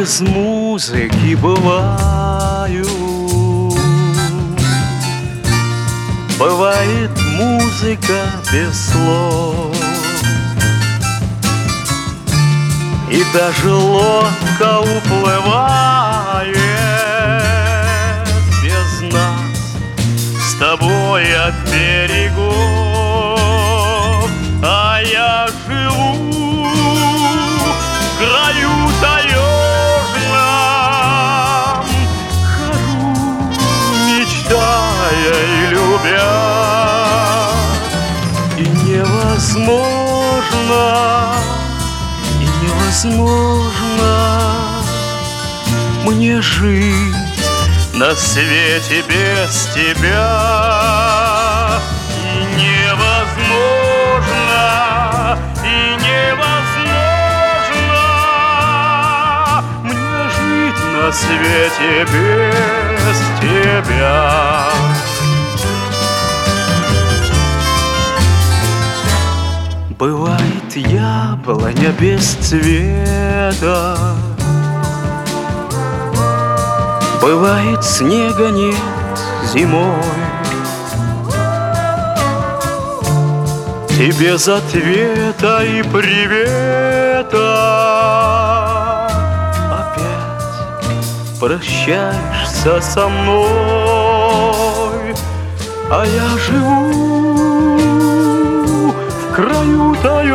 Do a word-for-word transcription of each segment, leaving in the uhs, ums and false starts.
без музыки бываю. Бывает музыка без слов, и даже лодка уплывает без нас с тобой от берегов. А я живу в краю таежном, хожу, мечтая и любя, и невозможно, и невозможно мне жить на свете без тебя. И невозможно, и невозможно мне жить на свете без тебя. Бывает яблоня без цвета, бывает снега нет зимой, и без ответа и привета опять прощаешься со мной. А я живу в краю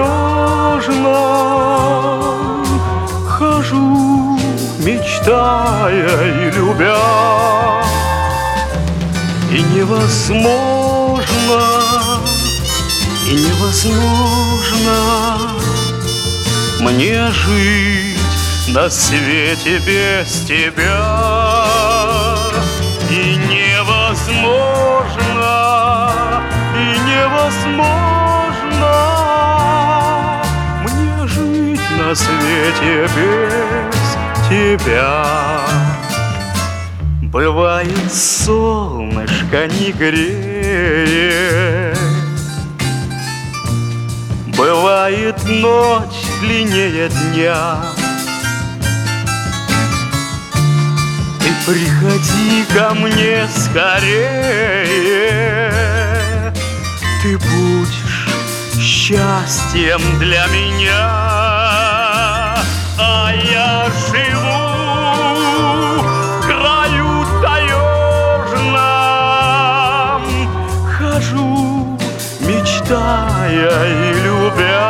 таежном, хожу, мечтая и любя, и невозможно, и невозможно мне жить на свете без тебя. И невозможно, и невозможно мне жить на свете без тебя. Бывает, солнышко не греет, бывает, ночь длиннее дня. Ты приходи ко мне скорее, ты будешь счастьем для меня. А я живу в краю таежном, хожу, мечтая и любя,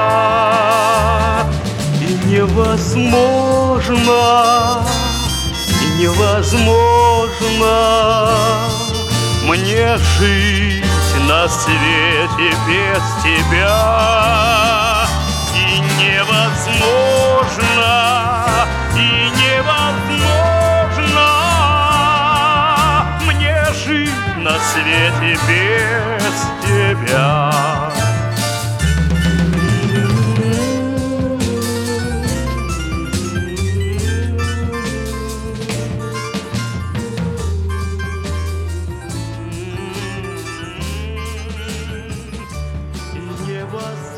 и невозможно, и невозможно мне жить на свете без тебя. И невозможно, и невозможно мне жить на свете без тебя. Was